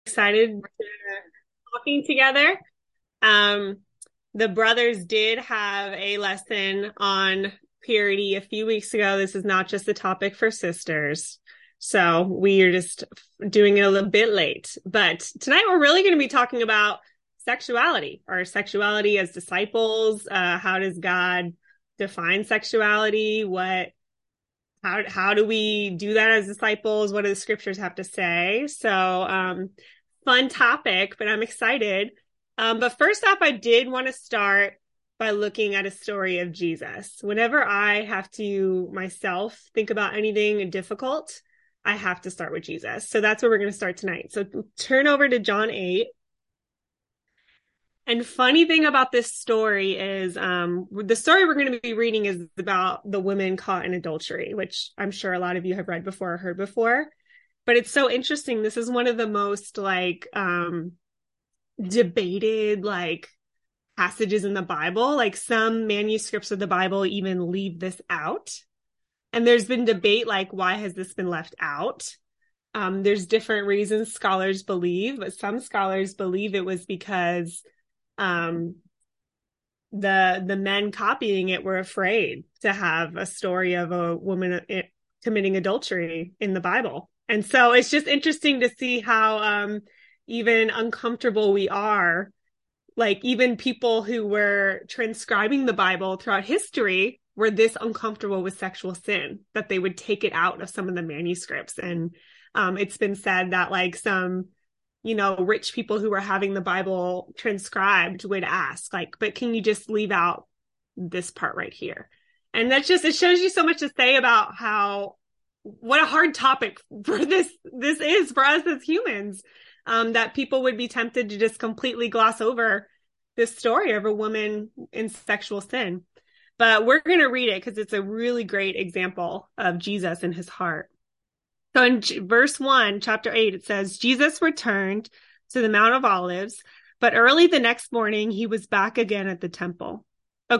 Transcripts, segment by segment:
Excited to talking together. Um, the brothers did have a lesson on purity a few weeks ago. This is not just a topic for sisters. So we are just doing it a little bit late. But tonight we're really going to be talking about sexuality, our sexuality as disciples. How does God define sexuality? How do we do that as disciples? What do the scriptures have to say? So, fun topic, but I'm excited. But first off, I did want to start by looking at a story of Jesus. Whenever I have to myself think about anything difficult, I have to start with Jesus. So that's where we're going to start tonight. So turn over to John 8. And funny thing about this story is the story we're going to be reading is about the women caught in adultery, which I'm sure a lot of you have read before or heard before. But it's so interesting. This is one of the most debated passages in the Bible. Like some manuscripts of the Bible even leave this out. And there's been debate why has this been left out? There's different reasons scholars believe, but some scholars believe it was because the men copying it were afraid to have a story of a woman committing adultery in the Bible. And so it's just interesting to see how even uncomfortable we are. Like even people who were transcribing the Bible throughout history were this uncomfortable with sexual sin that they would take it out of some of the manuscripts. And it's been said that some rich people who were having the Bible transcribed would ask, but can you just leave out this part right here? And that's just, it shows you so much to say about what a hard topic for this is for us as humans, that people would be tempted to just completely gloss over this story of a woman in sexual sin. But we're going to read it because it's a really great example of Jesus and his heart. So in verse 1, chapter 8, it says, Jesus returned to the Mount of Olives, but early the next morning he was back again at the temple. A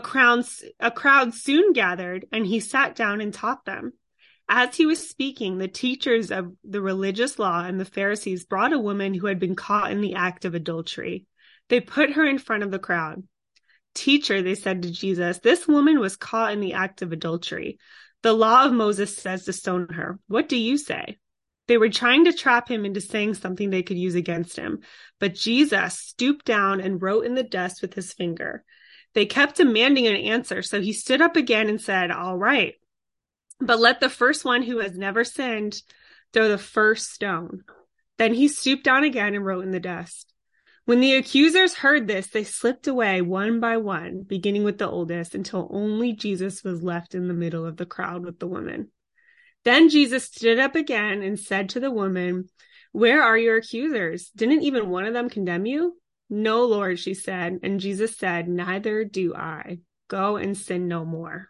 crowd soon gathered, and he sat down and taught them. As he was speaking, the teachers of the religious law and the Pharisees brought a woman who had been caught in the act of adultery. They put her in front of the crowd. Teacher, they said to Jesus, this woman was caught in the act of adultery. The law of Moses says to stone her. What do you say? They were trying to trap him into saying something they could use against him. But Jesus stooped down and wrote in the dust with his finger. They kept demanding an answer, so he stood up again and said, all right, but let the first one who has never sinned throw the first stone. Then he stooped down again and wrote in the dust. When the accusers heard this, they slipped away one by one, beginning with the oldest, until only Jesus was left in the middle of the crowd with the woman. Then Jesus stood up again and said to the woman, where are your accusers? Didn't even one of them condemn you? No, Lord, she said. And Jesus said, neither do I. Go and sin no more.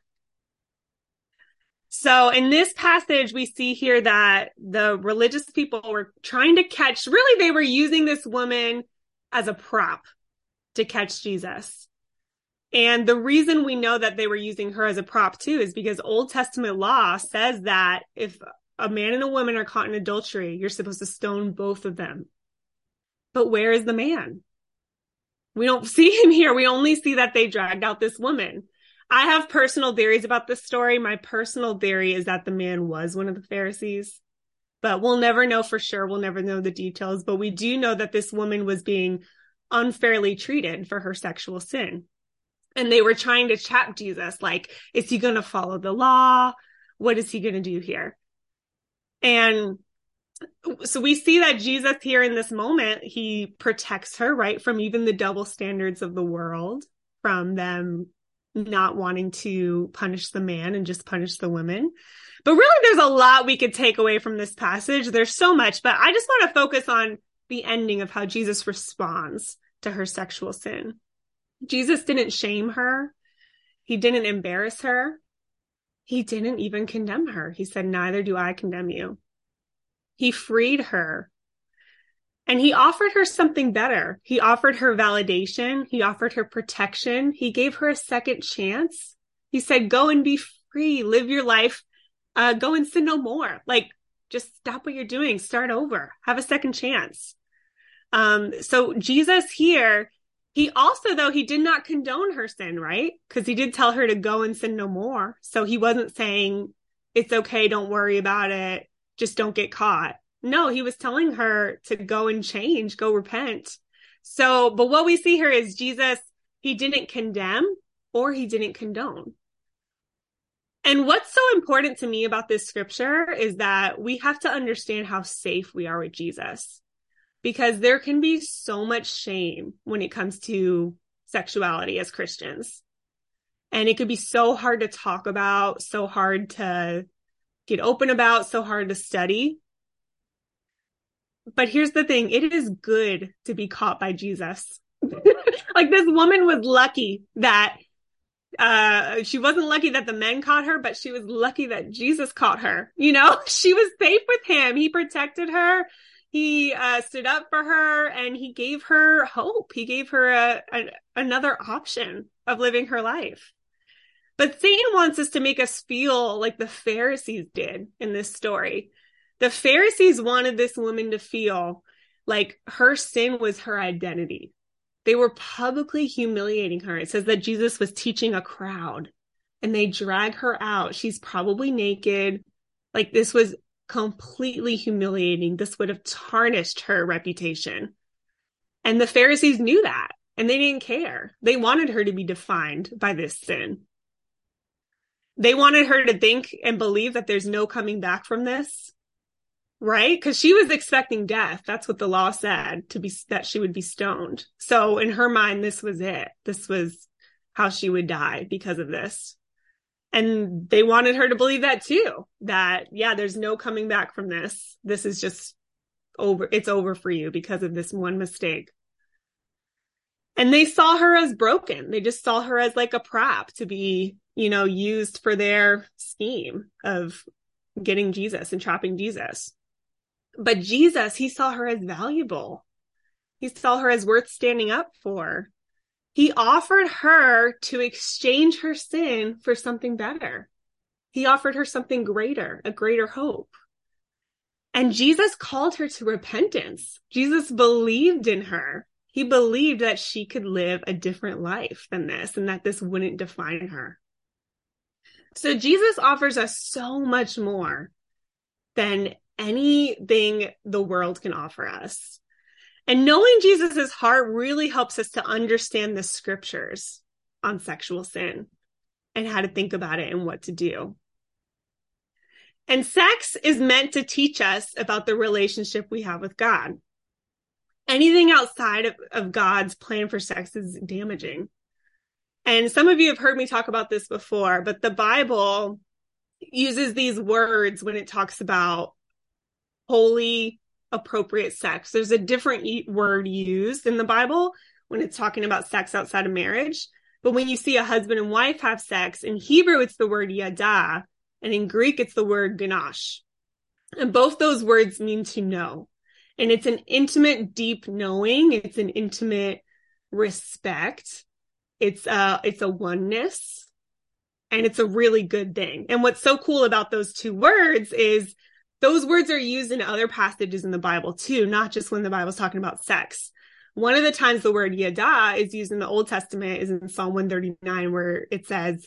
So in this passage, we see here that the religious people were trying to catch, really, they were using this woman as a prop to catch Jesus. And the reason we know that they were using her as a prop too is because Old Testament law says that if a man and a woman are caught in adultery, you're supposed to stone both of them. But where is the man? We don't see him here. We only see that they dragged out this woman. I have personal theories about this story. My personal theory is that the man was one of the Pharisees. But we'll never know for sure. We'll never know the details. But we do know that this woman was being unfairly treated for her sexual sin. And they were trying to trap Jesus. Is he going to follow the law? What is he going to do here? And so we see that Jesus here in this moment, he protects her, right, from even the double standards of the world, from them not wanting to punish the man and just punish the women. But really, there's a lot we could take away from this passage. There's so much, but I just want to focus on the ending of how Jesus responds to her sexual sin. Jesus didn't shame her. He didn't embarrass her. He didn't even condemn her. He said, neither do I condemn you. He freed her. And he offered her something better. He offered her validation. He offered her protection. He gave her a second chance. He said, go and be free. Live your life. Go and sin no more. Just stop what you're doing. Start over. Have a second chance. So Jesus here, he also, though, he did not condone her sin, right? Because he did tell her to go and sin no more. So he wasn't saying, it's okay, don't worry about it, just don't get caught. No, he was telling her to go and change, go repent. So, but what we see here is Jesus, he didn't condemn or he didn't condone. And what's so important to me about this scripture is that we have to understand how safe we are with Jesus, because there can be so much shame when it comes to sexuality as Christians. And it could be so hard to talk about, so hard to get open about, so hard to study. But here's the thing, it is good to be caught by Jesus. Like, this woman was lucky that she wasn't lucky that the men caught her, but she was lucky that Jesus caught her. You know, she was safe with him. He protected her. He stood up for her, and he gave her hope. He gave her another option of living her life. But Satan wants us to make us feel like the Pharisees did in this story. The Pharisees wanted this woman to feel like her sin was her identity. They were publicly humiliating her. It says that Jesus was teaching a crowd, and they drag her out. She's probably naked. Like, this was completely humiliating. This would have tarnished her reputation. And the Pharisees knew that, and they didn't care. They wanted her to be defined by this sin. They wanted her to think and believe that there's no coming back from this, right? Because she was expecting death. That's what the law said, that she would be stoned. So in her mind, this was it. This was how she would die because of this. And they wanted her to believe that too, that, yeah, there's no coming back from this. This is just over. It's over for you because of this one mistake. And they saw her as broken. They just saw her as like a prop to be, used for their scheme of getting Jesus and trapping Jesus. But Jesus, he saw her as valuable. He saw her as worth standing up for. He offered her to exchange her sin for something better. He offered her something greater, a greater hope. And Jesus called her to repentance. Jesus believed in her. He believed that she could live a different life than this, and that this wouldn't define her. So Jesus offers us so much more than anything the world can offer us. And knowing Jesus's heart really helps us to understand the scriptures on sexual sin and how to think about it and what to do. And sex is meant to teach us about the relationship we have with God. Anything outside of God's plan for sex is damaging. And some of you have heard me talk about this before, but the Bible uses these words when it talks about holy, appropriate sex. There's a different word used in the Bible when it's talking about sex outside of marriage. But when you see a husband and wife have sex, in Hebrew, it's the word yada, and in Greek, it's the word ganache. And both those words mean to know. And it's an intimate, deep knowing. It's an intimate respect. It's a oneness, and it's a really good thing. And what's so cool about those two words is those words are used in other passages in the Bible too, not just when the Bible's talking about sex. One of the times the word yada is used in the Old Testament is in Psalm 139, where it says,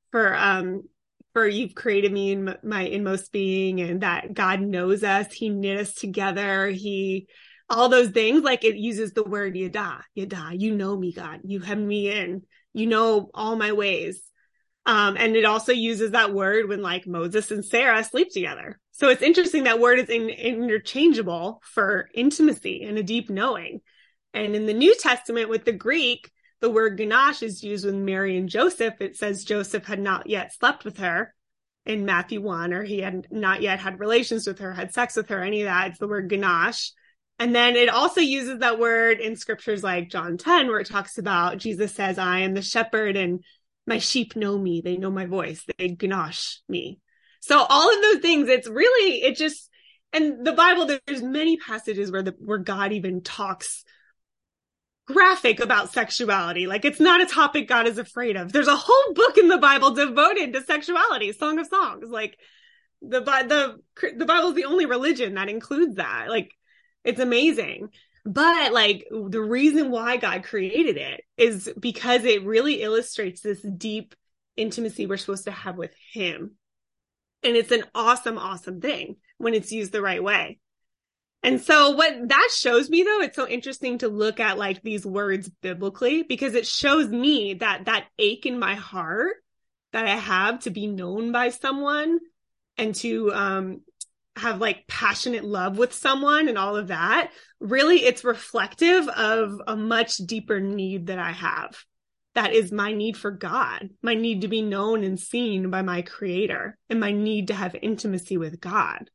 for you've created me in my inmost being, and that God knows us. He knit us together. All those things, like it uses the word yada, you know me, God, you hem me in, you know all my ways. And it also uses that word when like Moses and Sarah sleep together. So it's interesting that word is interchangeable for intimacy and a deep knowing. And in the New Testament with the Greek, the word ganache is used with Mary and Joseph. It says Joseph had not yet slept with her in Matthew 1, or he had not yet had relations with her, had sex with her, any of that. It's the word ganache. And then it also uses that word in scriptures like John 10, where it talks about Jesus says, I am the shepherd and my sheep know me. They know my voice. They ganache me. So all of those things, and the Bible, there's many passages where God even talks graphic about sexuality. Like, it's not a topic God is afraid of. There's a whole book in the Bible devoted to sexuality, Song of Songs. Like, the Bible is the only religion that includes that. Like, it's amazing. But like the reason why God created it is because it really illustrates this deep intimacy we're supposed to have with him. And it's an awesome, awesome thing when it's used the right way. And so what that shows me though, it's so interesting to look at like these words biblically, because it shows me that that ache in my heart that I have to be known by someone and to have like passionate love with someone and all of that, really it's reflective of a much deeper need that I have. That is my need for God, my need to be known and seen by my creator, and my need to have intimacy with God.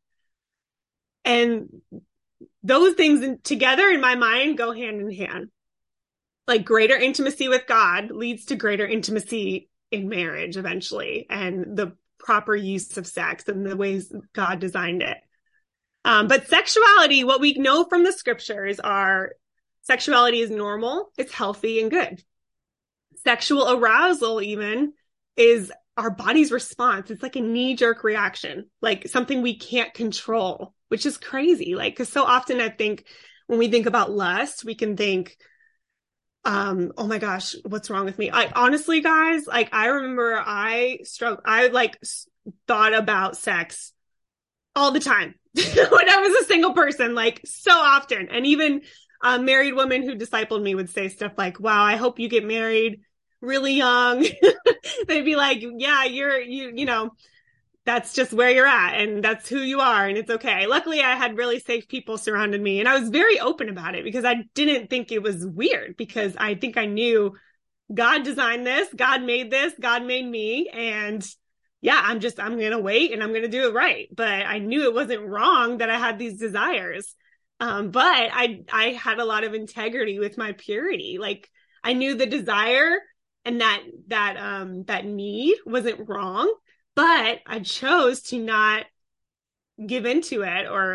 And those things together in my mind go hand in hand. Like greater intimacy with God leads to greater intimacy in marriage eventually, and the proper use of sex and the ways God designed it. But sexuality, what we know from the scriptures are sexuality is normal, it's healthy and good. Sexual arousal even is our body's response. It's like a knee-jerk reaction, like something we can't control, which is crazy. Like, because so often I think when we think about lust, we can think, oh my gosh, what's wrong with me? I honestly, guys, like I remember I thought about sex all the time when I was a single person, like so often. And even married women who discipled me would say stuff like, wow, I hope you get married really young. They'd be like, yeah, you know, that's just where you're at and that's who you are and it's okay. Luckily, I had really safe people surrounding me and I was very open about it because I didn't think it was weird, because I think I knew God designed this, God made this, God made me. And yeah, I'm going to wait and I'm going to do it right. But I knew it wasn't wrong that I had these desires. But I had a lot of integrity with my purity. Like I knew the desire and that need wasn't wrong, but I chose to not give into it or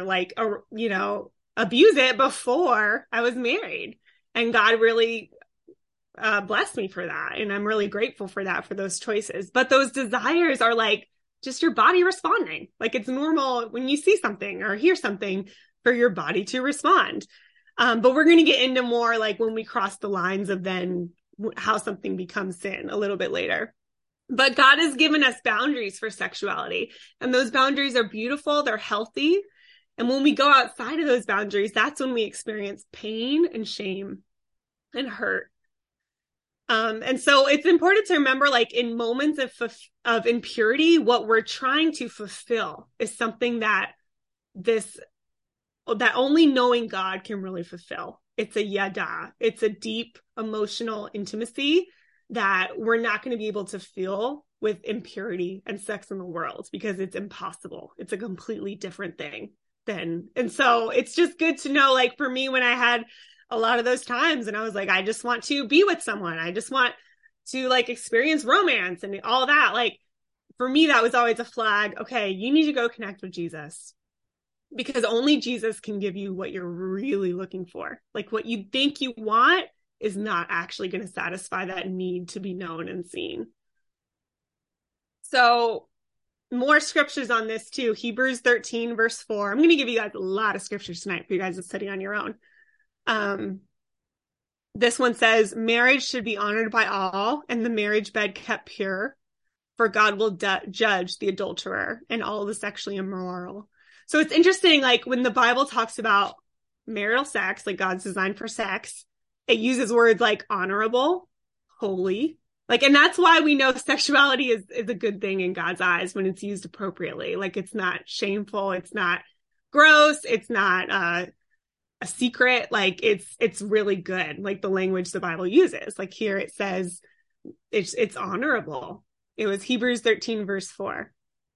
abuse it before I was married. And God really blessed me for that. And I'm really grateful for that, for those choices. But those desires are like just your body responding. Like it's normal when you see something or hear something for your body to respond. But we're going to get into more like when we cross the lines of then how something becomes sin a little bit later. But God has given us boundaries for sexuality, and those boundaries are beautiful. They're healthy. And when we go outside of those boundaries, that's when we experience pain and shame and hurt. And so it's important to remember, like in moments of impurity, what we're trying to fulfill is something that only knowing God can really fulfill. It's a yada. It's a deep emotional intimacy that we're not going to be able to feel with impurity and sex in the world, because it's impossible. It's a completely different thing and so it's just good to know, like for me, when I had a lot of those times and I was like, I just want to be with someone. I just want to like experience romance and all that. Like for me, that was always a flag. Okay, you need to go connect with Jesus, because only Jesus can give you what you're really looking for. Like what you think you want is not actually going to satisfy that need to be known and seen. So more scriptures on this too. Hebrews 13 verse 4. I'm going to give you guys a lot of scriptures tonight for you guys to study on your own. This one says, marriage should be honored by all and the marriage bed kept pure, for God will judge the adulterer and all the sexually immoral. So it's interesting, like when the Bible talks about marital sex, like God's design for sex, it uses words like honorable, holy, like, and that's why we know sexuality is a good thing in God's eyes when it's used appropriately. Like it's not shameful, it's not gross, it's not a secret. Like it's really good. Like the language the Bible uses, like here it says it's honorable. It was Hebrews 13 verse 4.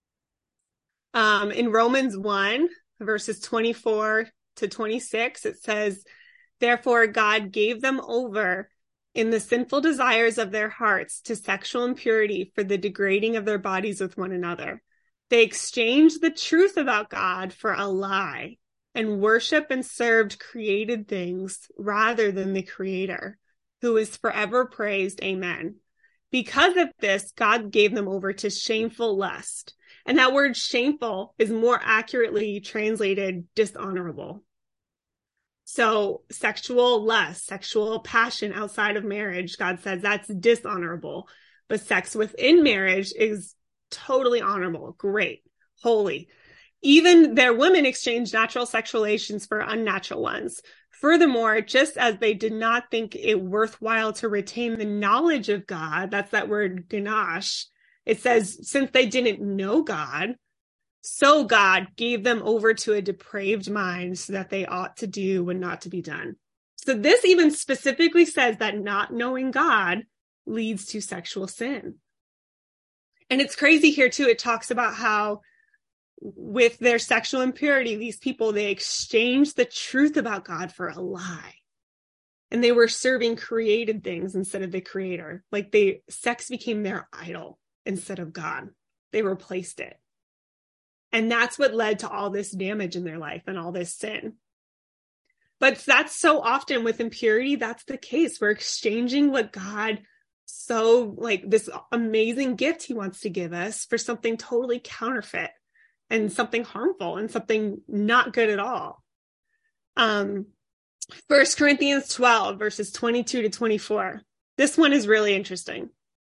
In Romans 1 verses 24 to 26, it says, therefore God gave them over in the sinful desires of their hearts to sexual impurity for the degrading of their bodies with one another. They exchanged the truth about God for a lie and worshiped and served created things rather than the Creator, who is forever praised. Amen. Because of this, God gave them over to shameful lust. And that word shameful is more accurately translated dishonorable. So sexual lust, sexual passion outside of marriage, God says that's dishonorable. But sex within marriage is totally honorable, great, holy. Even their women exchanged natural sexual relations for unnatural ones. Furthermore, just as they did not think it worthwhile to retain the knowledge of God, that's that word ganash, it says, since they didn't know God, so God gave them over to a depraved mind so that they ought to do what not to be done. So this even specifically says that not knowing God leads to sexual sin. And it's crazy here too. It talks about how with their sexual impurity, these people, they exchanged the truth about God for a lie. And they were serving created things instead of the creator. Like sex became their idol instead of God. They replaced it. And that's what led to all this damage in their life and all this sin. But that's so often with impurity, that's the case. We're exchanging what God, so like this amazing gift he wants to give us, for something totally counterfeit and something harmful and something not good at all. 1 Corinthians 12, verses 22 to 24. This one is really interesting.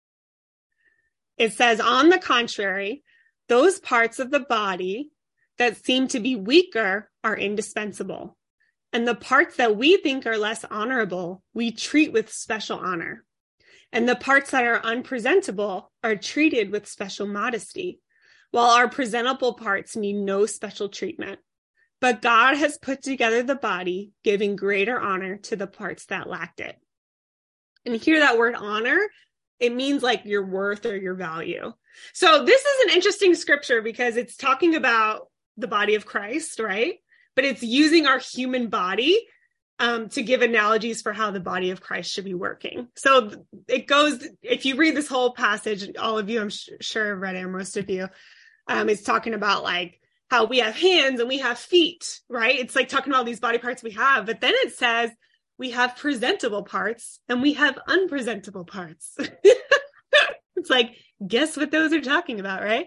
It says, on the contrary, those parts of the body that seem to be weaker are indispensable. And the parts that we think are less honorable, we treat with special honor. And the parts that are unpresentable are treated with special modesty, while our presentable parts need no special treatment. But God has put together the body, giving greater honor to the parts that lacked it. And here that word honor, it means like your worth or your value. So this is an interesting scripture because it's talking about the body of Christ, right? But it's using our human body to give analogies for how the body of Christ should be working. So it goes, if you read this whole passage, all of you, I'm sure have read it, or most of you, it's talking about like how we have hands and we have feet, right? It's like talking about these body parts we have, but then it says we have presentable parts and we have unpresentable parts. It's like, guess what those are talking about, right?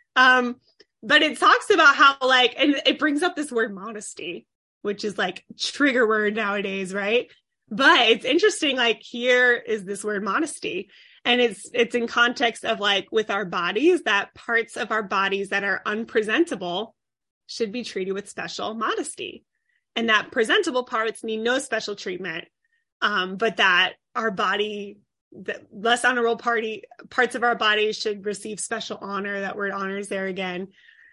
But it talks about how like, and it brings up this word modesty, which is like trigger word nowadays, right? But it's interesting, like here is this word modesty. And it's in context of like with our bodies, that parts of our bodies that are unpresentable should be treated with special modesty. And that presentable parts need no special treatment. But that our body, the less honorable parts of our bodies should receive special honor. That word honor is there again.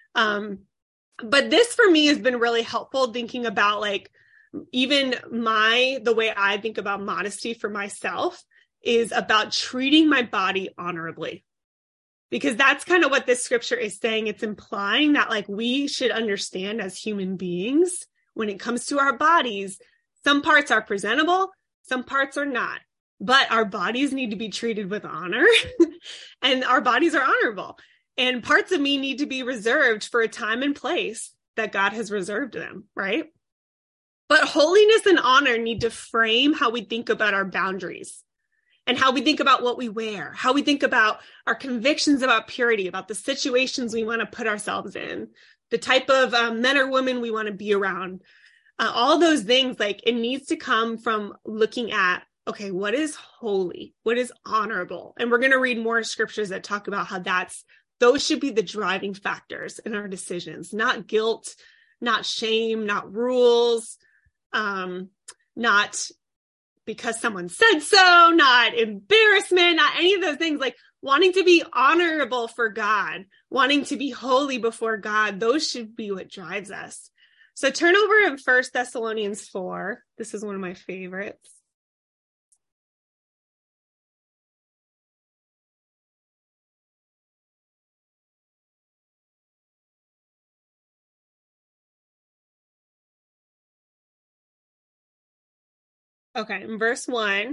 But this for me has been really helpful thinking about like even the way I think about modesty for myself is about treating my body honorably, because that's kind of what this scripture is saying. It's implying that like we should understand as human beings when it comes to our bodies, some parts are presentable, some parts are not, but our bodies need to be treated with honor and our bodies are honorable. And parts of me need to be reserved for a time and place that God has reserved them, right? But holiness and honor need to frame how we think about our boundaries and how we think about what we wear, how we think about our convictions about purity, about the situations we want to put ourselves in, the type of men or women we want to be around. All those things, like it needs to come from looking at, okay, what is holy? What is honorable? And we're going to read more scriptures that talk about how those should be the driving factors in our decisions, not guilt, not shame, not rules, not because someone said so, not embarrassment, not any of those things, like wanting to be honorable for God, wanting to be holy before God. Those should be what drives us. So turn over in 1 Thessalonians 4. This is one of my favorites. Okay, in verse 1,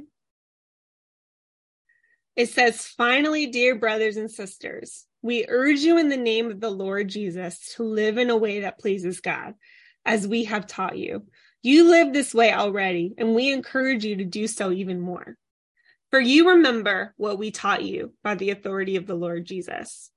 it says, finally, dear brothers and sisters, we urge you in the name of the Lord Jesus to live in a way that pleases God, as we have taught you. You live this way already, and we encourage you to do so even more. For you remember what we taught you by the authority of the Lord Jesus.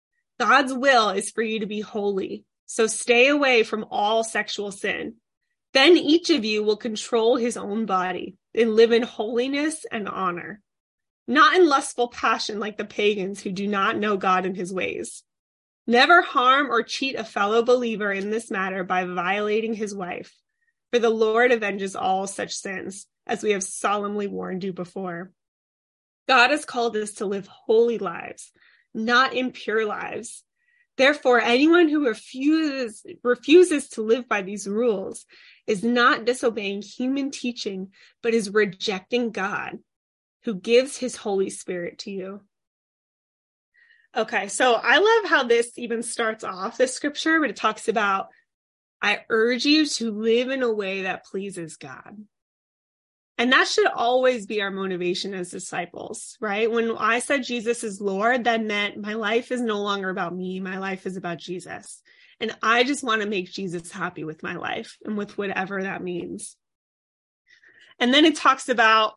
God's will is for you to be holy, so stay away from all sexual sin. Then each of you will control his own body and live in holiness and honor, not in lustful passion like the pagans who do not know God and his ways. Never harm or cheat a fellow believer in this matter by violating his wife, for the Lord avenges all such sins, as we have solemnly warned you before. God has called us to live holy lives, not impure lives. Therefore, anyone who refuses to live by these rules is not disobeying human teaching, but is rejecting God, who gives his Holy Spirit to you. Okay, so I love how this even starts off the scripture, but it talks about, I urge you to live in a way that pleases God. And that should always be our motivation as disciples, right? When I said Jesus is Lord, that meant my life is no longer about me. My life is about Jesus. And I just want to make Jesus happy with my life and with whatever that means. And then it talks about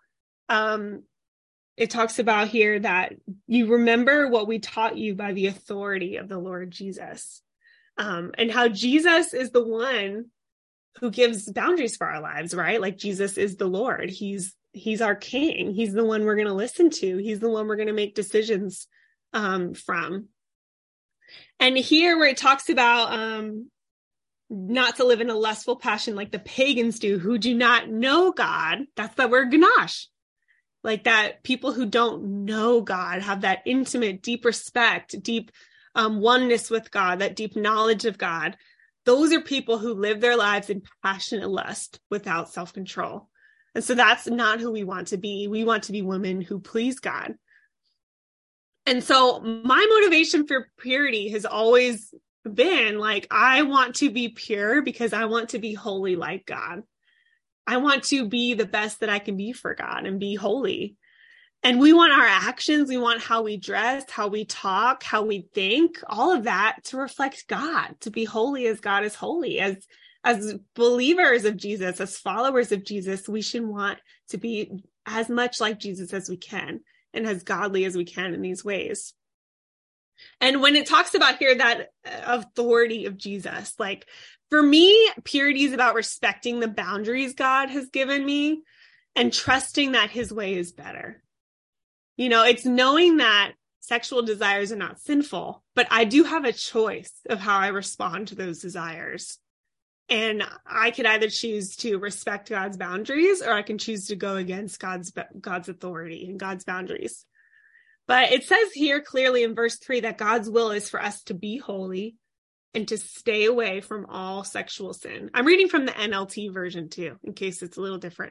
here that you remember what we taught you by the authority of the Lord Jesus, and how Jesus is the one who gives boundaries for our lives, right? Like Jesus is the Lord. He's our King. He's the one we're going to listen to. He's the one we're going to make decisions from. And here where it talks about not to live in a lustful passion like the pagans do, who do not know God. That's the word ganash. Like that people who don't know God have that intimate, deep respect, deep oneness with God, that deep knowledge of God. Those are people who live their lives in passionate lust without self-control. And so that's not who we want to be. We want to be women who please God. And so my motivation for purity has always been like, I want to be pure because I want to be holy like God. I want to be the best that I can be for God and be holy. And we want our actions, we want how we dress, how we talk, how we think, all of that to reflect God, to be holy as God is holy. As believers of Jesus, as followers of Jesus, we should want to be as much like Jesus as we can and as godly as we can in these ways. And when it talks about here that authority of Jesus, like for me, purity is about respecting the boundaries God has given me and trusting that his way is better. You know, it's knowing that sexual desires are not sinful, but I do have a choice of how I respond to those desires. And I could either choose to respect God's boundaries, or I can choose to go against God's authority and God's boundaries. But it says here clearly in verse 3 that God's will is for us to be holy and to stay away from all sexual sin. I'm reading from the NLT version too, in case it's a little different.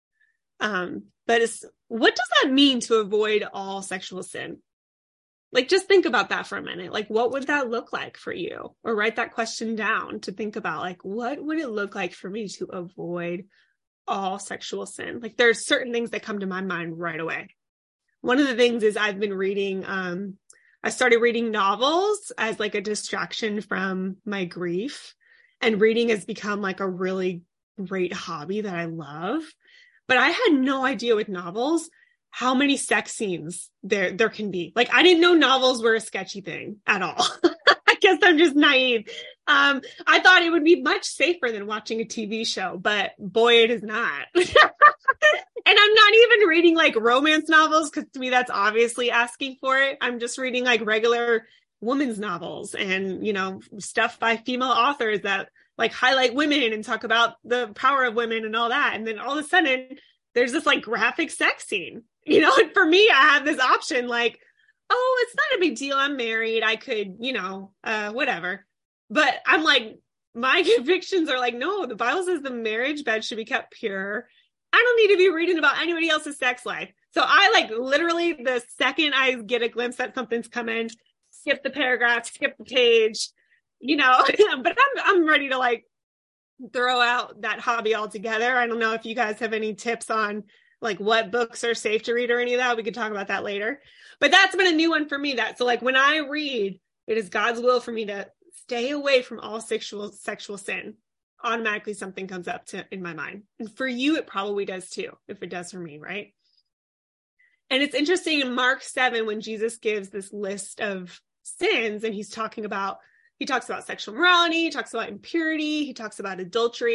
But what does that mean to avoid all sexual sin? Like, just think about that for a minute. Like, what would that look like for you? Or write that question down to think about, like, what would it look like for me to avoid all sexual sin? Like, there's certain things that come to my mind right away. One of the things is I've been reading, I started reading novels as like a distraction from my grief. And reading has become like a really great hobby that I love. But I had no idea with novels how many sex scenes there can be. Like, I didn't know novels were a sketchy thing at all. I guess I'm just naive. I thought it would be much safer than watching a TV show, but boy, it is not. And I'm not even reading like romance novels, because to me, that's obviously asking for it. I'm just reading like regular women's novels and, you know, stuff by female authors that like highlight women and talk about the power of women and all that. And then all of a sudden there's this like graphic sex scene, you know, and for me, I have this option like, oh, it's not a big deal. I'm married. I could, you know, whatever. But I'm like, my convictions are like, no, the Bible says the marriage bed should be kept pure. I don't need to be reading about anybody else's sex life. So I like literally the second I get a glimpse that something's coming, skip the paragraph, skip the page, you know, but I'm ready to like throw out that hobby altogether. I don't know if you guys have any tips on like what books are safe to read or any of that. We could talk about that later, but that's been a new one for me. So like when I read, it is God's will for me to stay away from all sexual sin. Automatically something comes up in my mind. And for you, it probably does too, if it does for me, right? And it's interesting in Mark 7, when Jesus gives this list of sins, and he talks about sexual morality, he talks about impurity, he talks about adultery.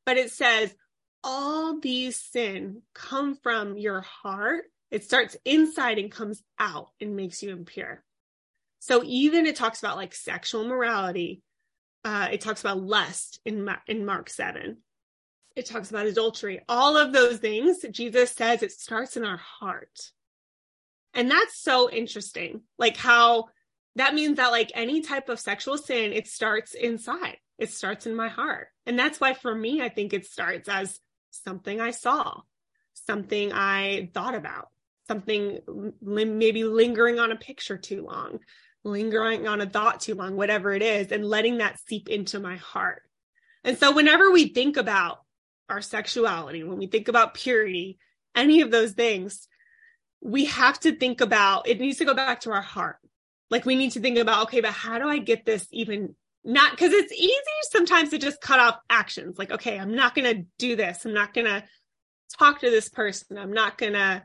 but it says all these sin come from your heart. It starts inside and comes out and makes you impure. So even it talks about like sexual morality. It talks about lust in Mark 7. It talks about adultery. All of those things, Jesus says it starts in our heart. And that's so interesting. Like how that means that like any type of sexual sin, it starts inside. It starts in my heart. And that's why for me, I think it starts as something I saw, something I thought about, something maybe lingering on a picture too long, lingering on a thought too long, whatever it is, and letting that seep into my heart. And so whenever we think about our sexuality, when we think about purity, any of those things, we have to think about, it needs to go back to our heart. Like we need to think about, okay, but how do I get this even not, because it's easy sometimes to just cut off actions. Like, okay, I'm not going to do this. I'm not going to talk to this person. I'm not going to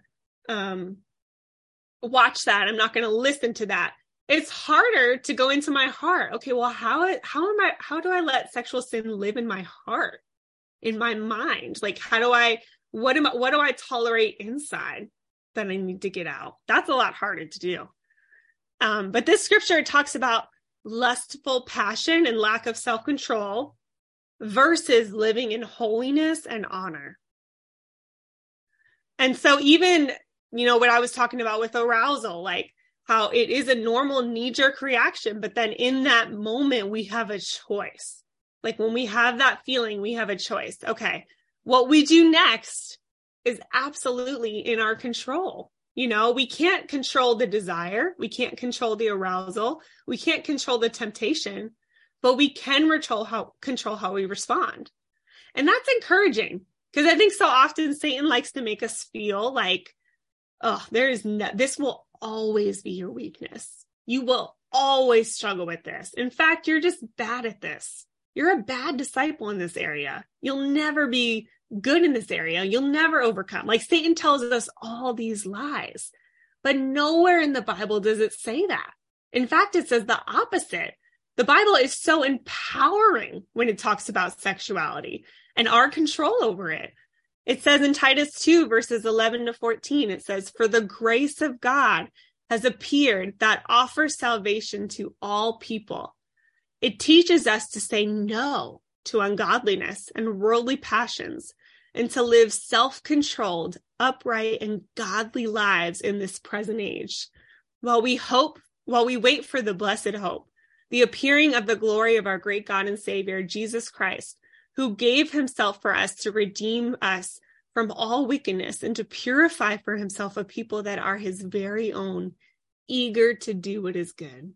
watch that. I'm not going to listen to that. It's harder to go into my heart. Okay, well, how do I let sexual sin live in my heart, in my mind? Like, what do I tolerate inside that I need to get out? That's a lot harder to do. But this scripture talks about lustful passion and lack of self-control versus living in holiness and honor. And so even, what I was talking about with arousal, like how it is a normal knee-jerk reaction, but then in that moment, we have a choice. Like when we have that feeling, we have a choice. Okay, what we do next is absolutely in our control. We can't control the desire. We can't control the arousal. We can't control the temptation, but we can control how we respond. And that's encouraging because I think so often Satan likes to make us feel like, oh, this will always be your weakness. You will always struggle with this. In fact, you're just bad at this. You're a bad disciple in this area. You'll never be good in this area. You'll never overcome. Like Satan tells us all these lies, but nowhere in the Bible does it say that. In fact, it says the opposite. The Bible is so empowering when it talks about sexuality and our control over it. It says in Titus 2, verses 11 to 14, it says, "For the grace of God has appeared that offers salvation to all people. It teaches us to say no to ungodliness and worldly passions, and to live self-controlled, upright, and godly lives in this present age, while we wait for the blessed hope, the appearing of the glory of our great God and Savior, Jesus Christ, who gave himself for us to redeem us from all wickedness and to purify for himself a people that are his very own, eager to do what is good."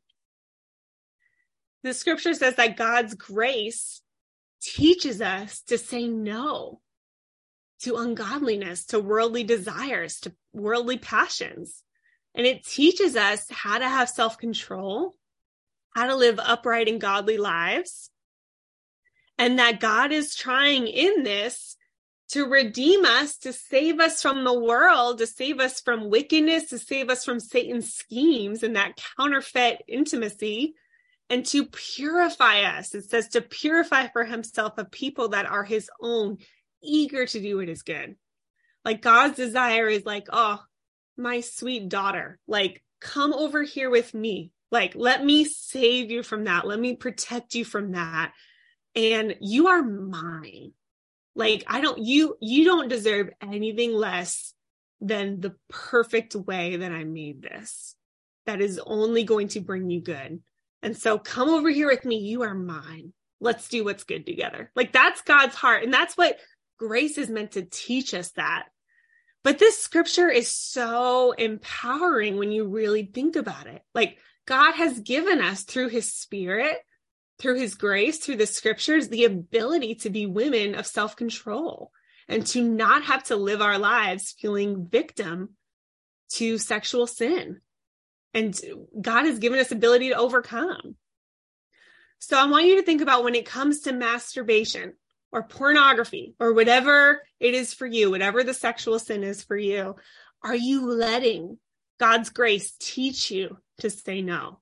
The scripture says that God's grace teaches us to say no to ungodliness, to worldly desires, to worldly passions. And it teaches us how to have self-control, how to live upright and godly lives, and that God is trying in this to redeem us, to save us from the world, to save us from wickedness, to save us from Satan's schemes and that counterfeit intimacy, and to purify us. It says to purify for himself a people that are his own, eager to do what is good. Like God's desire is like, oh, my sweet daughter, like come over here with me. Like, let me save you from that. Let me protect you from that. And you are mine. Like, you don't deserve anything less than the perfect way that I made this. That is only going to bring you good. And so come over here with me. You are mine. Let's do what's good together. Like that's God's heart. And that's what grace is meant to teach us that. But this scripture is so empowering when you really think about it. Like God has given us through his spirit, through his grace, through the scriptures, the ability to be women of self-control and to not have to live our lives feeling victim to sexual sin. And God has given us ability to overcome. So I want you to think about when it comes to masturbation or pornography or whatever it is for you, whatever the sexual sin is for you, are you letting God's grace teach you to say no?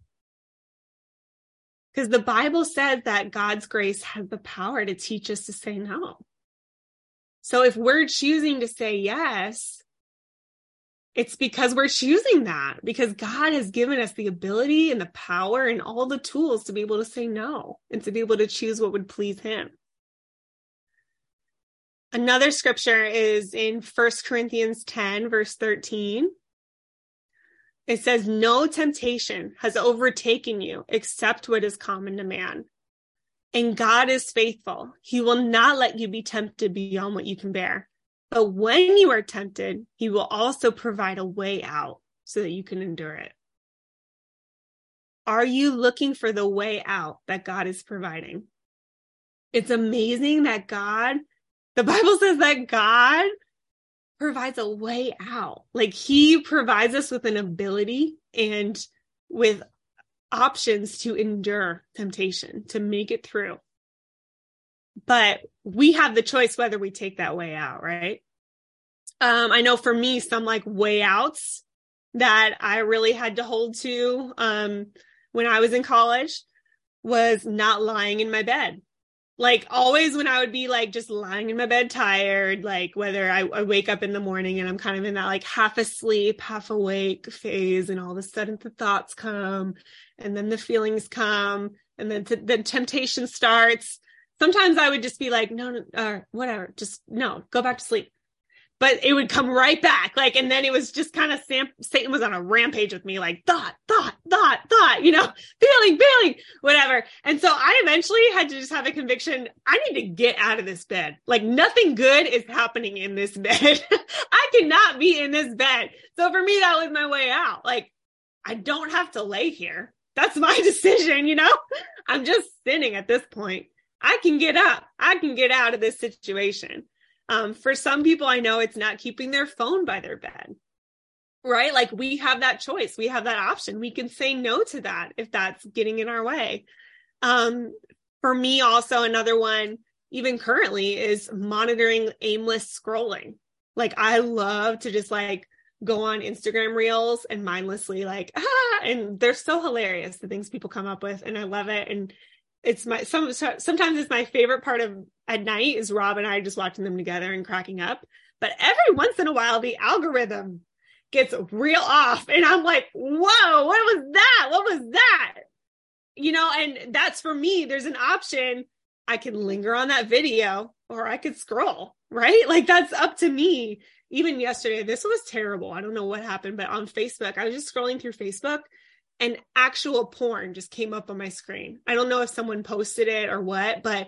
Because the Bible says that God's grace has the power to teach us to say no. So if we're choosing to say yes, it's because we're choosing that, because God has given us the ability and the power and all the tools to be able to say no and to be able to choose what would please him. Another scripture is in 1 Corinthians 10, verse 13. It says, no temptation has overtaken you except what is common to man. And God is faithful. He will not let you be tempted beyond what you can bear. But when you are tempted, he will also provide a way out so that you can endure it. Are you looking for the way out that God is providing? It's amazing that the Bible says that God provides a way out. Like he provides us with an ability and with options to endure temptation, to make it through. But we have the choice whether we take that way out, right? I know for me, some like way outs that I really had to hold to when I was in college was not lying in my bed. Like always when I would be like just lying in my bed tired, like whether I wake up in the morning and I'm kind of in that like half asleep, half awake phase, and all of a sudden the thoughts come and then the feelings come and then the temptation starts. Sometimes I would just be like, no, whatever, just no, go back to sleep. But it would come right back. Like, and then it was just kind of Satan was on a rampage with me, like thought, feeling, whatever. And so I eventually had to just have a conviction. I need to get out of this bed. Like nothing good is happening in this bed. I cannot be in this bed. So for me, that was my way out. Like, I don't have to lay here. That's my decision. I'm just sinning at this point. I can get up. I can get out of this situation. For some people, I know it's not keeping their phone by their bed, right? Like we have that choice. We have that option. We can say no to that if that's getting in our way. For me, also another one, even currently, is monitoring aimless scrolling. Like I love to just like go on Instagram reels and mindlessly and they're so hilarious, the things people come up with, and I love it. And it's sometimes it's my favorite part of at night is Rob and I just watching them together and cracking up. But every once in a while, the algorithm gets real off. And I'm like, whoa, what was that? What was that? And that's for me, there's an option. I can linger on that video or I could scroll, right? Like that's up to me. Even yesterday, this was terrible. I don't know what happened, but on Facebook, I was just scrolling through Facebook and actual porn just came up on my screen. I don't know if someone posted it or what, but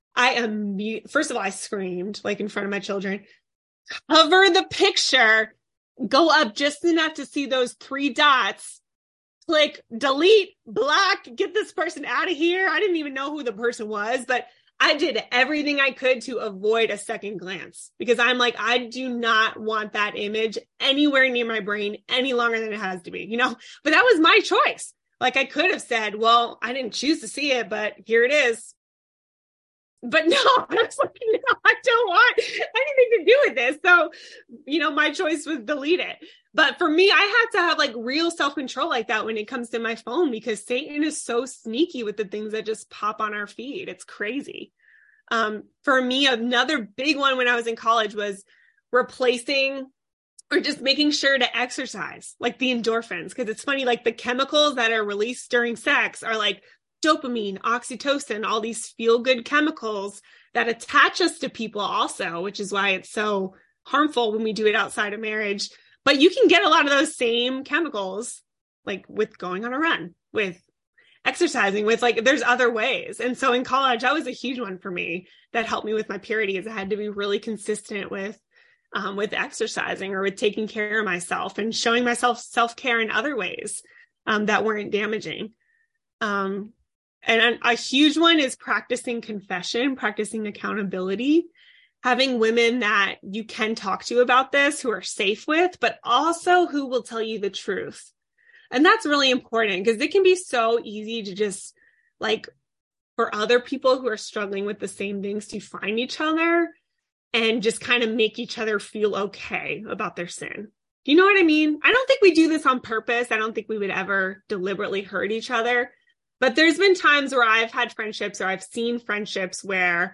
first of all, I screamed like in front of my children, cover the picture, go up just enough to see those 3 dots, click delete, block, get this person out of here. I didn't even know who the person was, but I did everything I could to avoid a second glance because I'm like, I do not want that image anywhere near my brain any longer than it has to be, but that was my choice. Like I could have said, well, I didn't choose to see it, but here it is. But no, I was like, no, I don't want anything to do with this. So, my choice was delete it. But for me, I had to have like real self-control like that when it comes to my phone, because Satan is so sneaky with the things that just pop on our feed. It's crazy. For me, another big one when I was in college was replacing or just making sure to exercise, like the endorphins. Because it's funny, like the chemicals that are released during sex are like dopamine, oxytocin, all these feel-good chemicals that attach us to people also, which is why it's so harmful when we do it outside of marriage. But you can get a lot of those same chemicals, like with going on a run, with exercising, with like, there's other ways. And so in college, that was a huge one for me that helped me with my purity, is I had to be really consistent with exercising or with taking care of myself and showing myself self-care in other ways that weren't damaging. And a huge one is practicing confession, practicing accountability, having women that you can talk to about this, who are safe with, but also who will tell you the truth. And that's really important because it can be so easy to just like for other people who are struggling with the same things to find each other and just kind of make each other feel okay about their sin. Do you know what I mean? I don't think we do this on purpose. I don't think we would ever deliberately hurt each other. But there's been times where I've had friendships or I've seen friendships where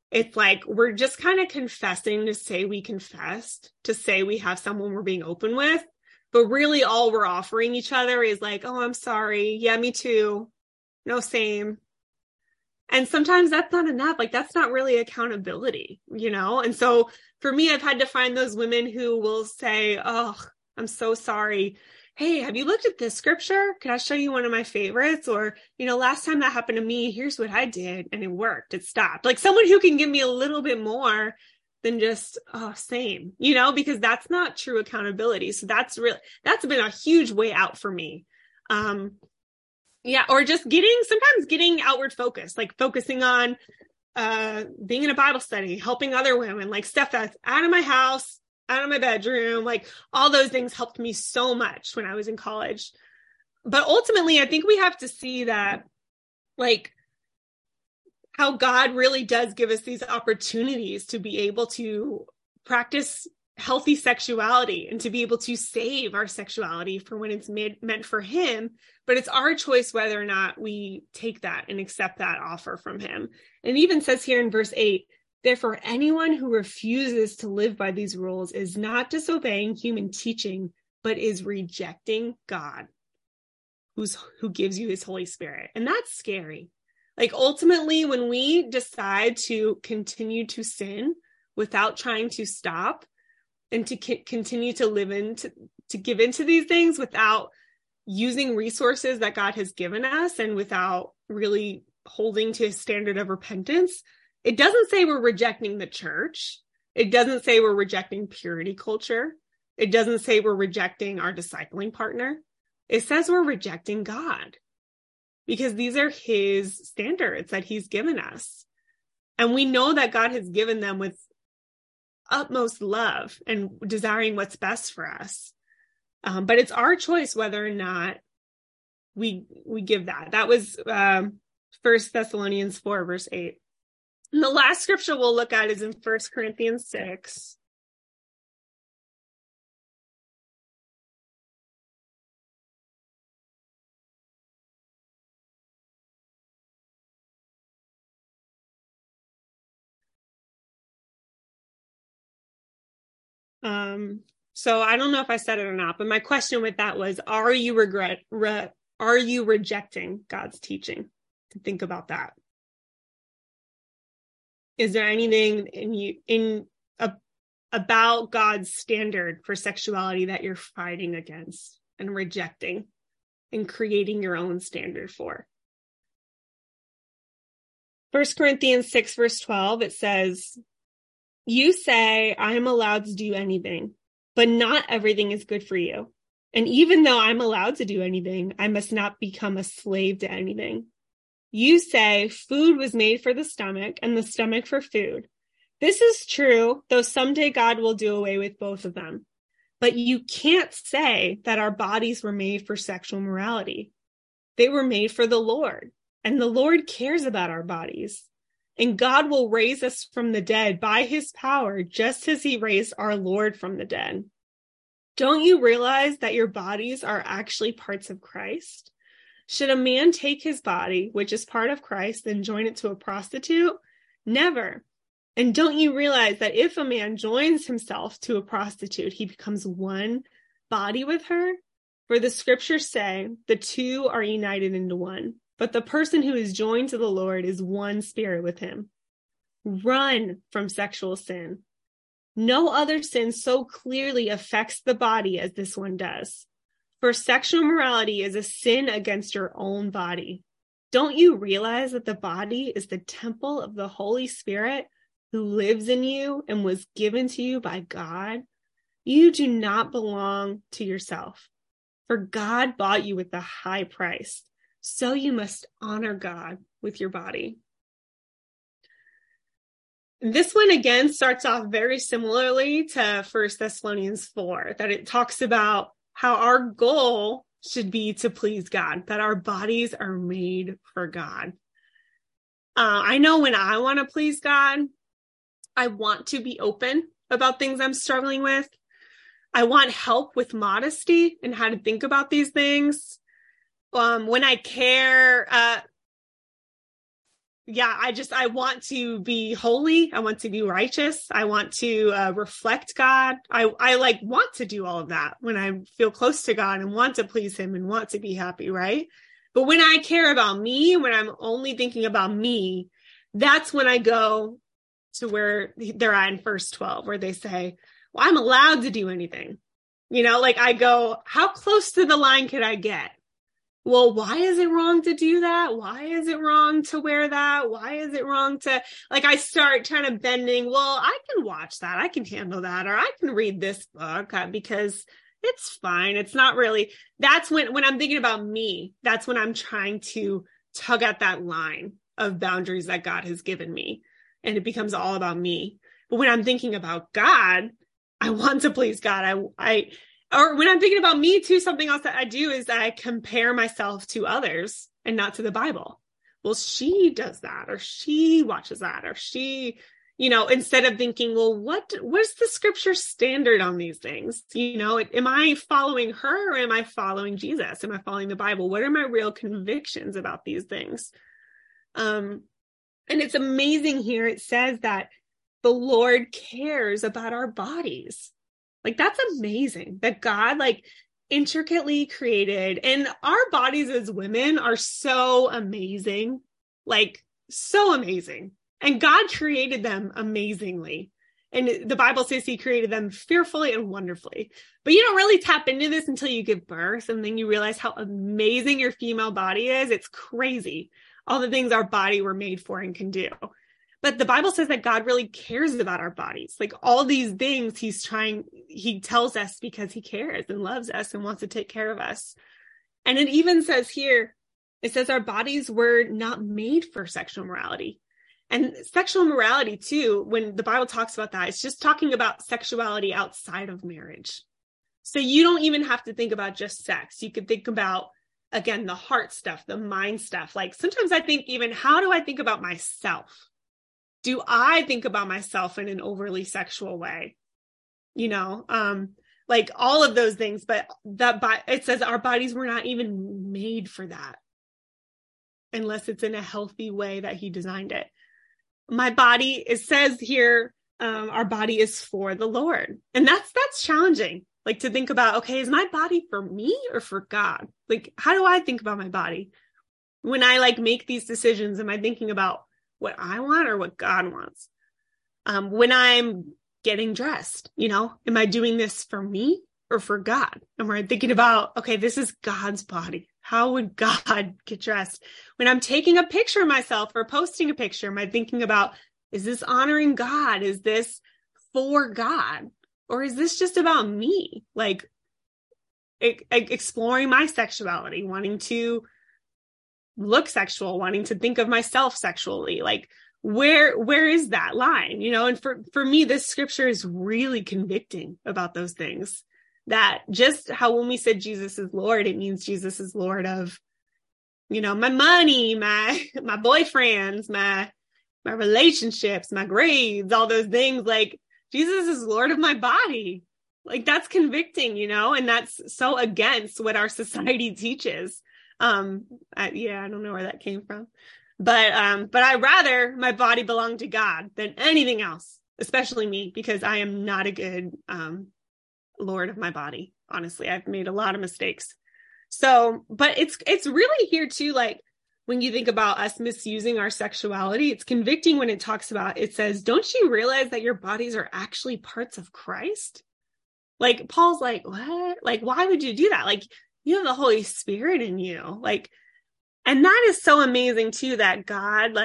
It's like we're just kind of confessing to say we confessed, to say we have someone we're being open with. But really all we're offering each other is like, oh, I'm sorry. Yeah, me too. No, same. And sometimes that's not enough. Like, that's not really accountability, you know? And so for me, I've had to find those women who will say, oh, I'm so sorry. Hey, have you looked at this scripture? Can I show you one of my favorites? Or, you know, last time that happened to me, here's what I did and it worked. It stopped. Like someone who can give me a little bit more than just, oh, same, you know, because that's not true accountability. So that's been a huge way out for me. Yeah, or just sometimes getting outward focused, like focusing on being in a Bible study, helping other women, like stuff that's out of my house, out of my bedroom, like all those things helped me so much when I was in college. But ultimately, I think we have to see that, like, how God really does give us these opportunities to be able to practice healthy sexuality and to be able to save our sexuality for when it's meant for him. But it's our choice whether or not we take that and accept that offer from him. And it even says here in verse 8, therefore, anyone who refuses to live by these rules is not disobeying human teaching, but is rejecting God, who gives you his Holy Spirit. And that's scary. Like ultimately, when we decide to continue to sin without trying to stop, and to continue to to give into these things without using resources that God has given us and without really holding to his standard of repentance, it doesn't say we're rejecting the church. It doesn't say we're rejecting purity culture. It doesn't say we're rejecting our discipling partner. It says we're rejecting God because these are his standards that he's given us. And we know that God has given them with utmost love and desiring what's best for us. But it's our choice whether or not we give that. That was 1 Thessalonians 4, verse 8. And the last scripture we'll look at is in 1 Corinthians 6. So I don't know if I said it or not, but my question with that was, are you rejecting God's teaching? To think about that. Is there anything about God's standard for sexuality that you're fighting against and rejecting and creating your own standard for? 1 Corinthians 6, verse 12, it says, you say, I am allowed to do anything, but not everything is good for you. And even though I'm allowed to do anything, I must not become a slave to anything. You say, food was made for the stomach and the stomach for food. This is true, though someday God will do away with both of them. But you can't say that our bodies were made for sexual morality. They were made for the Lord, and the Lord cares about our bodies. And God will raise us from the dead by his power, just as he raised our Lord from the dead. Don't you realize that your bodies are actually parts of Christ? Should a man take his body, which is part of Christ, and join it to a prostitute? Never. And don't you realize that if a man joins himself to a prostitute, he becomes one body with her? For the scriptures say, the two are united into one. But the person who is joined to the Lord is one spirit with him. Run from sexual sin. No other sin so clearly affects the body as this one does. For sexual morality is a sin against your own body. Don't you realize that the body is the temple of the Holy Spirit who lives in you and was given to you by God? You do not belong to yourself, for God bought you with a high price. So you must honor God with your body. This one again starts off very similarly to 1 Thessalonians 4, that it talks about how our goal should be to please God, that our bodies are made for God. I know when I want to please God, I want to be open about things I'm struggling with. I want help with modesty and how to think about these things. When I care, I want to be holy. I want to be righteous. I want to reflect God. I like want to do all of that when I feel close to God and want to please him and want to be happy, right? But when I care about me, when I'm only thinking about me, that's when I go to where they're at in verse 12, where they say, well, I'm allowed to do anything. Like I go, how close to the line could I get? Well, why is it wrong to do that? Why is it wrong to wear that? Why is it wrong to, like, I start kind of bending, well, I can watch that. I can handle that. Or I can read this book because it's fine. It's not really, that's when I'm thinking about me, that's when I'm trying to tug at that line of boundaries that God has given me. And it becomes all about me. But when I'm thinking about God, I want to please God. Or when I'm thinking about me too, something else that I do is I compare myself to others and not to the Bible. Well, she does that, or she watches that, or she, instead of thinking, well, what's the scripture standard on these things? Am I following her or am I following Jesus? Am I following the Bible? What are my real convictions about these things? And it's amazing here. It says that the Lord cares about our bodies. Like, that's amazing that God intricately created, and our bodies as women are so amazing, so amazing. And God created them amazingly. And the Bible says he created them fearfully and wonderfully. But you don't really tap into this until you give birth. And then you realize how amazing your female body is. It's crazy. All the things our body were made for and can do. But the Bible says that God really cares about our bodies. Like all these things he tells us because he cares and loves us and wants to take care of us. And it even says here, it says our bodies were not made for sexual morality. And sexual morality too, when the Bible talks about that, it's just talking about sexuality outside of marriage. So you don't even have to think about just sex. You could think about, again, the heart stuff, the mind stuff. Like sometimes I think even, how do I think about myself? Do I think about myself in an overly sexual way? Like all of those things, but it says our bodies were not even made for that unless it's in a healthy way that he designed it. My body, it says here, our body is for the Lord. And that's challenging. Like to think about, okay, is my body for me or for God? Like, how do I think about my body? When I make these decisions, am I thinking about what I want or what God wants? When I'm getting dressed, am I doing this for me or for God? And we're thinking about, okay, this is God's body. How would God get dressed? When I'm taking a picture of myself or posting a picture, am I thinking about, is this honoring God? Is this for God? Or is this just about me? Like exploring my sexuality, wanting to look sexual, wanting to think of myself sexually, like where is that line, and for me, this scripture is really convicting about those things, that just how when we said Jesus is Lord, it means Jesus is Lord of, my money, my boyfriends, my relationships, my grades, all those things. Like Jesus is Lord of my body. Like that's convicting, and that's so against what our society teaches. I don't know where that came from, but I rather my body belong to God than anything else, especially me, because I am not a good, Lord of my body. Honestly, I've made a lot of mistakes. So, but it's really here too. Like when you think about us misusing our sexuality, it's convicting when it talks about, it says, don't you realize that your bodies are actually parts of Christ? Like Paul's like, what? Like, why would you do that? Like, you have the Holy Spirit in you. Like, and that is so amazing too, that God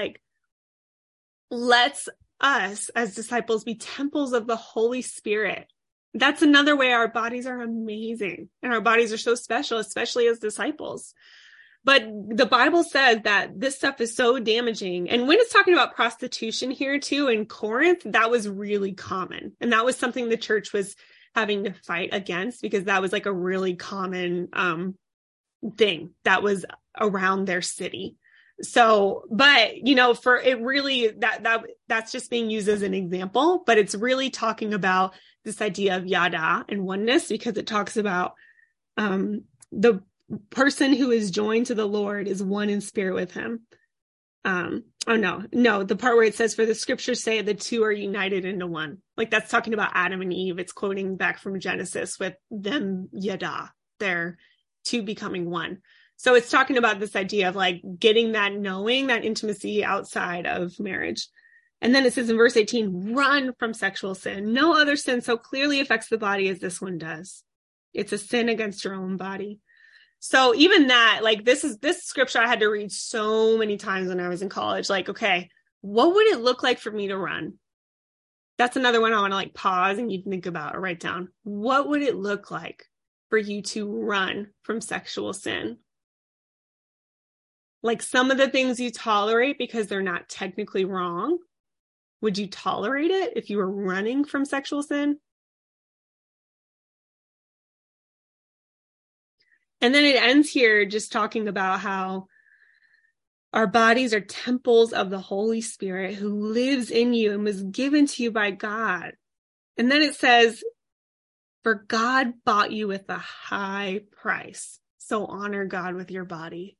lets us as disciples be temples of the Holy Spirit. That's another way our bodies are amazing and our bodies are so special, especially as disciples. But the Bible says that this stuff is so damaging. And when it's talking about prostitution here too, in Corinth, that was really common. And that was something the church was having to fight against, because that was a really common thing that was around their city. So, but for it really, that's just being used as an example, but it's really talking about this idea of yada and oneness, because it talks about the person who is joined to the Lord is one in spirit with him. The part where it says, for the scriptures say the two are united into one. Like that's talking about Adam and Eve. It's quoting back from Genesis with them yada, they're two becoming one. So it's talking about this idea of like getting that knowing, that intimacy outside of marriage. And then it says in verse 18, run from sexual sin. No other sin so clearly affects the body as this one does. It's a sin against your own body. So even that, like this scripture I had to read so many times when I was in college. Like, okay, what would it look like for me to run? That's another one I want to like pause and you think about or write down. What would it look like for you to run from sexual sin? Like some of the things you tolerate because they're not technically wrong. Would you tolerate it if you were running from sexual sin? And then it ends here just talking about how our bodies are temples of the Holy Spirit who lives in you and was given to you by God. And then it says, for God bought you with a high price. So honor God with your body.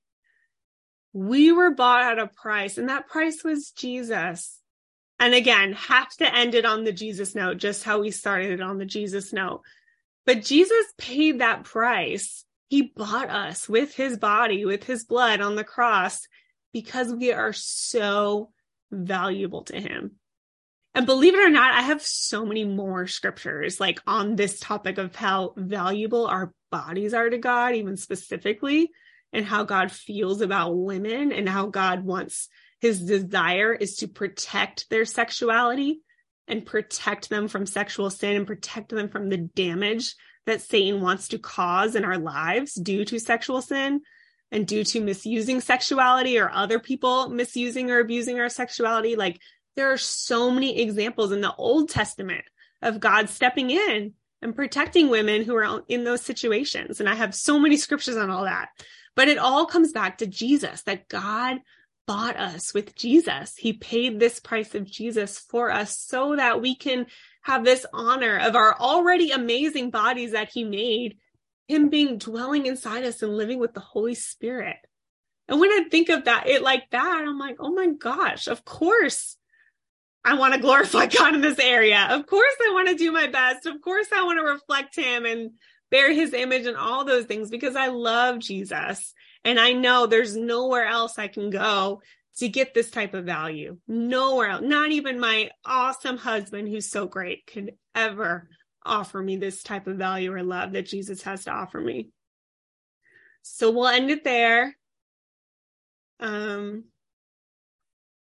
We were bought at a price, and that price was Jesus. And again, have to end it on the Jesus note, just how we started it on the Jesus note. But Jesus paid that price. He bought us with his body, with his blood on the cross, because we are so valuable to him. And believe it or not, I have so many more scriptures like on this topic of how valuable our bodies are to God, even specifically, and how God feels about women and how God wants, his desire is to protect their sexuality and protect them from sexual sin and protect them from the damage that Satan wants to cause in our lives due to sexual sin and due to misusing sexuality or other people misusing or abusing our sexuality. Like there are so many examples in the Old Testament of God stepping in and protecting women who are in those situations. And I have so many scriptures on all that, but it all comes back to Jesus, that God bought us with Jesus. He paid this price of Jesus for us so that we can have this honor of our already amazing bodies that he made, him being dwelling inside us and living with the Holy Spirit. And when I think of that, it like that, I'm like, oh my gosh, of course I want to glorify God in this area. Of course I want to do my best. Of course I want to reflect him and bear his image and all those things because I love Jesus. And I know there's nowhere else I can go to get this type of value. Nowhere else. Not even my awesome husband, who's so great, could ever offer me this type of value or love that Jesus has to offer me. So we'll end it there.